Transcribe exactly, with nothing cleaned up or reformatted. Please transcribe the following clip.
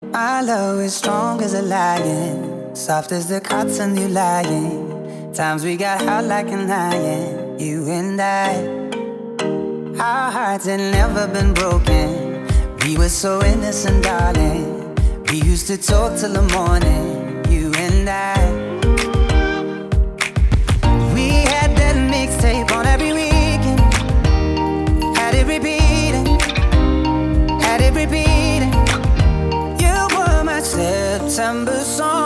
My love is strong as a lion, soft as the cotton you lying. Times we got hot like an iron, you and I. Our hearts had never been broken. We were so innocent, darling. We used to talk till the morning, you and I. We had that mixtape on every weekend. Had it repeating, had it repeating. You were my September song.